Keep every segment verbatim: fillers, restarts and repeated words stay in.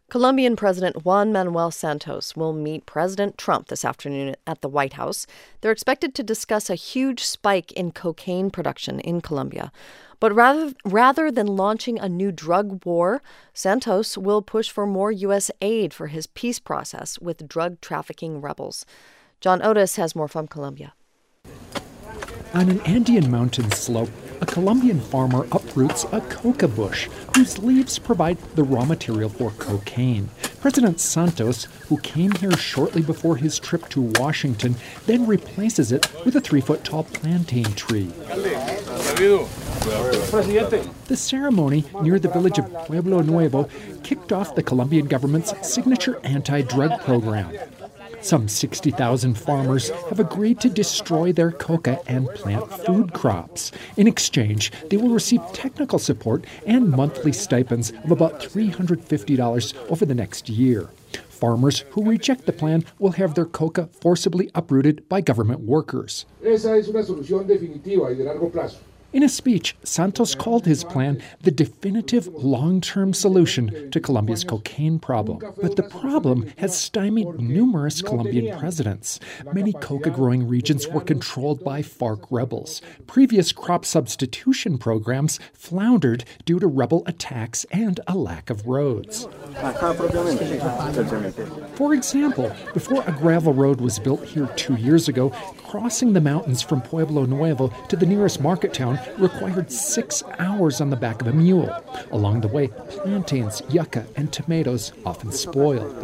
Colombian President Juan Manuel Santos will meet President Trump this afternoon at the White House. They're expected to discuss a huge spike in cocaine production in Colombia. But rather, rather than launching a new drug war, Santos will push for more U S aid for his peace process with drug trafficking rebels. John Otis has more from Colombia. On an Andean mountain slope, a Colombian farmer uproots a coca bush whose leaves provide the raw material for cocaine. President Santos, who came here shortly before his trip to Washington, then replaces it with a three-foot-tall plantain tree. The ceremony near the village of Pueblo Nuevo kicked off the Colombian government's signature anti-drug program. Some sixty thousand farmers have agreed to destroy their coca and plant food crops. In exchange, they will receive technical support and monthly stipends of about three hundred fifty dollars over the next year. Farmers who reject the plan will have their coca forcibly uprooted by government workers. Esa es una solución definitiva y de largo plazo. In a speech, Santos called his plan the definitive long-term solution to Colombia's cocaine problem. But the problem has stymied numerous Colombian presidents. Many coca-growing regions were controlled by FARC rebels. Previous crop substitution programs floundered due to rebel attacks and a lack of roads. For example, before a gravel road was built here two years ago, crossing the mountains from Pueblo Nuevo to the nearest market town required six hours on the back of a mule. Along the way, plantains, yucca, and tomatoes often spoiled.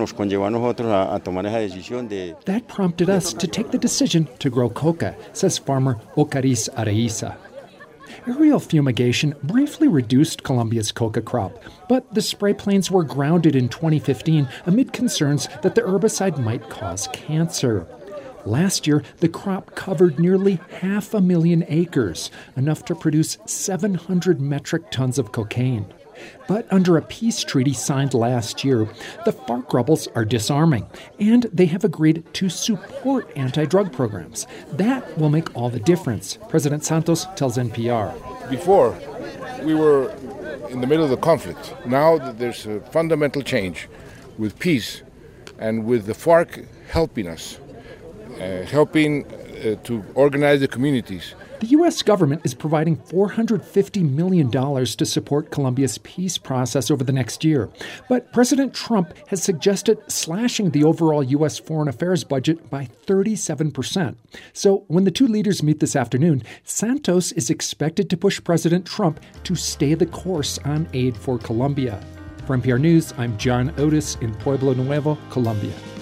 That prompted us to take the decision to grow coca, says farmer Ocariz Araiza. Aerial fumigation briefly reduced Colombia's coca crop, but the spray planes were grounded in twenty fifteen amid concerns that the herbicide might cause cancer. Last year, the crop covered nearly half a million acres, enough to produce seven hundred metric tons of cocaine. But under a peace treaty signed last year, the FARC rebels are disarming, and they have agreed to support anti-drug programs. That will make all the difference, President Santos tells N P R. Before, we were in the middle of the conflict. Now there's a fundamental change with peace and with the FARC helping us. Uh, helping uh, to organize the communities. The U S government is providing four hundred fifty million dollars to support Colombia's peace process over the next year. But President Trump has suggested slashing the overall U S foreign affairs budget by thirty-seven percent. So when the two leaders meet this afternoon, Santos is expected to push President Trump to stay the course on aid for Colombia. For N P R News, I'm John Otis in Pueblo Nuevo, Colombia.